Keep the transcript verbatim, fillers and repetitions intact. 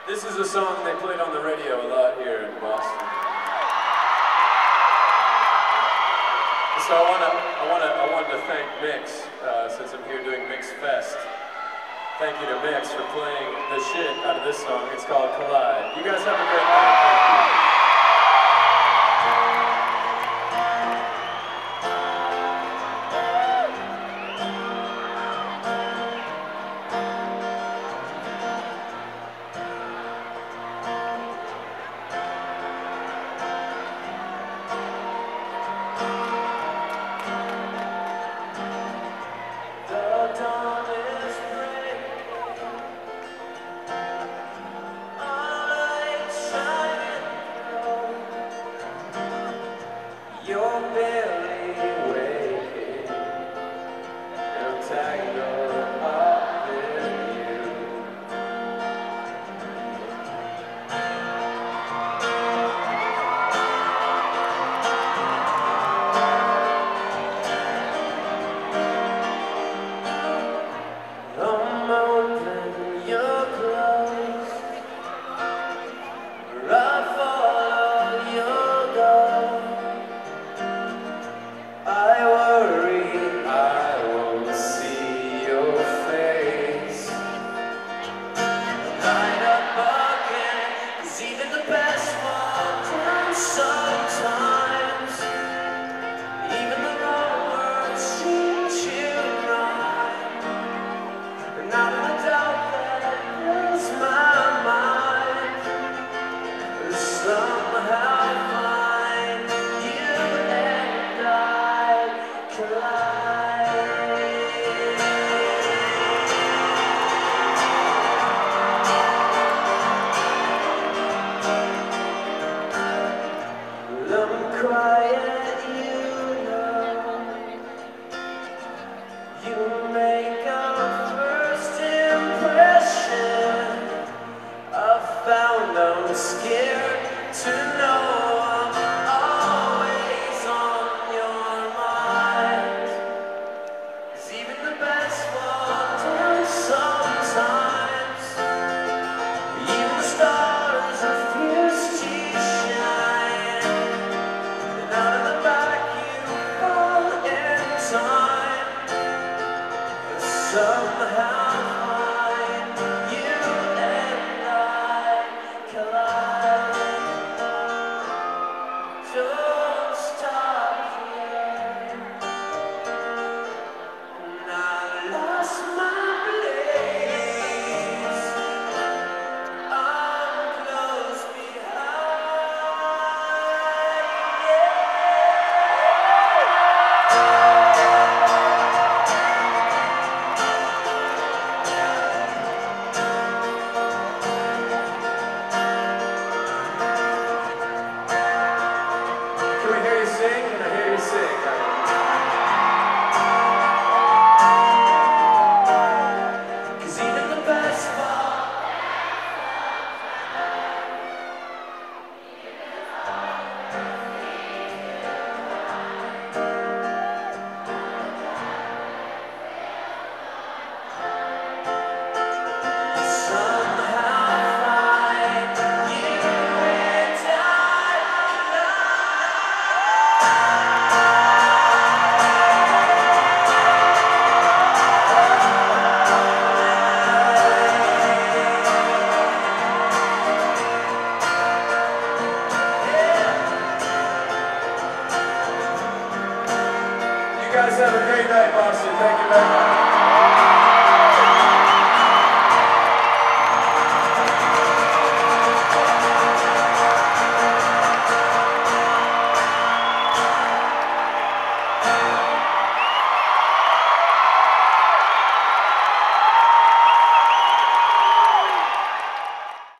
This is a song they played on the radio a lot here in Boston. So I wanna, I wanna, I wanted to thank Mix, uh, since I'm here doing Mix Fest. Thank you to Mix for playing the shit out of this song. It's called Collide. You guys have a great night. Thank you. You're barely waking, I'm tangled up in you. The moment you're close, I follow your goal. I worry I won't see your face. Light up again, 'cause even the best fall down sometimes. Even the wrong words seem to rhyme. And not a doubt that fills my mind. Somehow find you and I collide. I'm quiet, you know. You make a first impression. I found I'm scared to know I'm always on your mind. 'Cause even the best fall down sometimes. Even the stars refuse to shine. And out of the back you fall in time. Somehow find you and I collide. Don't stop here. And I lost my place. I'm close behind. Can we hear you sing? Can I hear you sing? Cause even the best fall. Somehow find you and I You guys have a great night, Boston. Thank you very much.